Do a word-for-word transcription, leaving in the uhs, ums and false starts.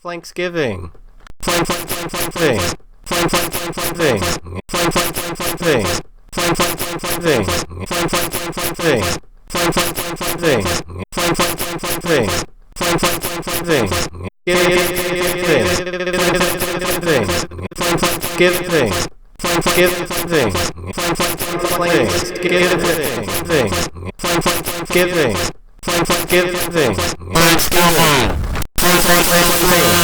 Thanksgiving. Flank, flank, flank, flank, thing. Flank, flank, flank, flank, thing. Flank, flank, flank, flank, thing. Flank, flank, flank, flank, thing. Flank, flank, flank, flank, thing. Flank, flank, flank, flank, thing. Flank, flank, flank, flank, thing. Flank, flank, flank, flank, thing. Give, give, give, thing. Thing. Flank, flank, give, thing. Flank, flank, give, thing. Flank, flank, flank, flank, thing. Give, thing. Thing. Flank, flank, flank, give, thing. Flank, flank, give, thing. Thanksgiving. Flank, flank, flank, flank, thing.